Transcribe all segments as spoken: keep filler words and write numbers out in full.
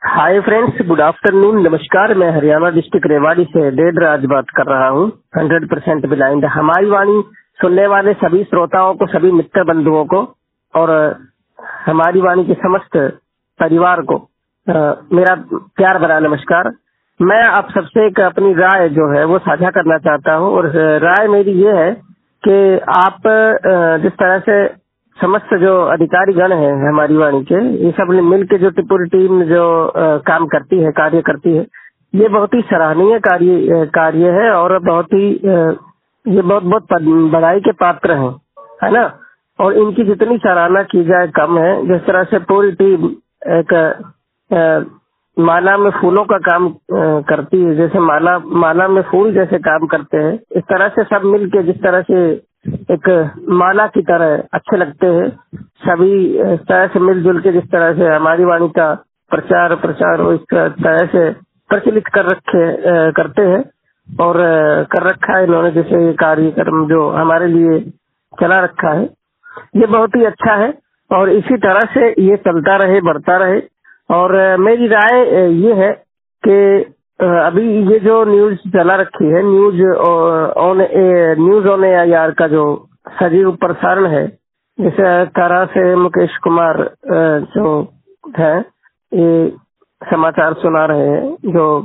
Hi friends, good afternoon, नमस्कार। मैं Haryana district Rewari से डेढ़ राज बात कर रहा हूँ। हंड्रेड परसेंट ब्लाइंड हमारी वाणी सुनने वाले सभी श्रोताओं को, सभी मित्र बंधुओं को और हमारी वाणी के समस्त परिवार को आ, मेरा प्यार भरा नमस्कार। मैं आप सबसे एक अपनी राय जो है वो साझा करना चाहता हूँ और राय मेरी ये है कि आप आ, जिस तरह से समस्त जो अधिकारी गण है हमारी वाणी के, ये सब मिल के जो पूरी टीम जो आ, काम करती है, कार्य करती है, ये बहुत ही सराहनीय कार्य कार्य है और बहुत ही आ, ये बहुत बहुत बड़ाई के पात्र हैं, है ना। और इनकी जितनी सराहना की जाए कम है। जिस तरह से पूरी टीम एक आ, माला में फूलों का काम आ, करती है, जैसे माला माला में फूल जैसे काम करते हैं, इस तरह से सब मिल के जिस तरह से एक माला की तरह अच्छे लगते हैं, सभी इस तरह से मिलजुल के जिस तरह से हमारी वाणी का प्रचार प्रचार हो, इस तरह से प्रचलित कर रखे करते हैं और कर रखा है इन्होंने, जैसे ये कार्यक्रम जो हमारे लिए चला रखा है, ये बहुत ही अच्छा है और इसी तरह से ये चलता रहे, बढ़ता रहे। और मेरी राय ये है कि अभी ये जो न्यूज चला रखी है, news on news on AIR का जो सजीव प्रसारण है, जिस तरह से मुकेश कुमार जो है ये समाचार सुना रहे हैं,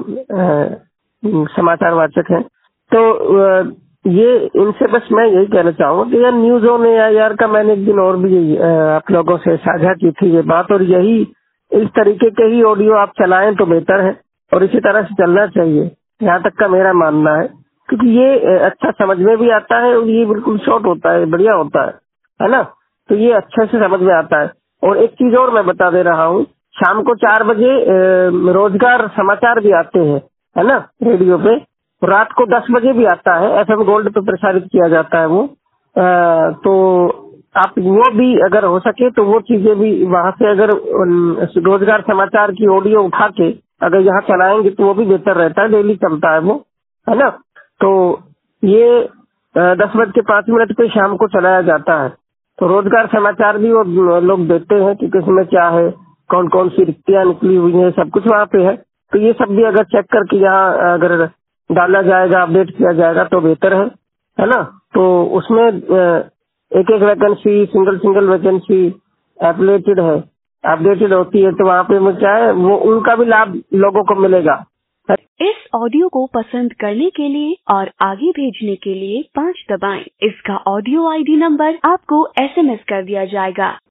जो समाचार वाचक हैं, तो ये इनसे बस मैं यही कहना चाहूंगा कि यार न्यूज ऑन एआईआर का मैंने एक दिन और भी आप लोगों से साझा की थी ये बात, और यही इस तरीके के ही ऑडियो आप चलाएं तो बेहतर है और इसी तरह से चलना चाहिए, यहाँ तक का मेरा मानना है। क्योंकि ये अच्छा समझ में भी आता है और ये बिल्कुल शॉर्ट होता है, बढ़िया होता है, है ना। तो ये अच्छे से समझ में आता है। और एक चीज और मैं बता दे रहा हूँ, शाम को चार बजे रोजगार समाचार भी आते हैं, है ना, रेडियो पे। रात को दस बजे भी आता है, एफएम गोल्ड पे प्रसारित किया जाता है वो। आ, तो आप वो भी अगर हो सके तो वो चीजें भी वहां से अगर रोजगार समाचार की ऑडियो उठा के अगर यहाँ चलाएंगे तो वो भी बेहतर रहता है। डेली चलता है वो, है ना। तो ये दस बज के पांच मिनट पे शाम को चलाया जाता है। तो रोजगार समाचार भी वो लोग देते हैं कि किसमें क्या है, कौन कौन सी रिक्तियां निकली हुई है, सब कुछ वहाँ पे है। तो ये सब भी अगर चेक करके यहाँ अगर डाला जाएगा, अपडेट किया जाएगा तो बेहतर है, है ना। तो उसमें एक एक वैकेंसी, सिंगल सिंगल वैकेंसी एप्लेटेड है, अपडेटेड होती है, तो वहाँ पे क्या है वो उनका भी लाभ लोगों को मिलेगा। इस ऑडियो को पसंद करने के लिए और आगे भेजने के लिए पाँच दबाएं। इसका ऑडियो आईडी नंबर आपको एसएमएस कर दिया जाएगा।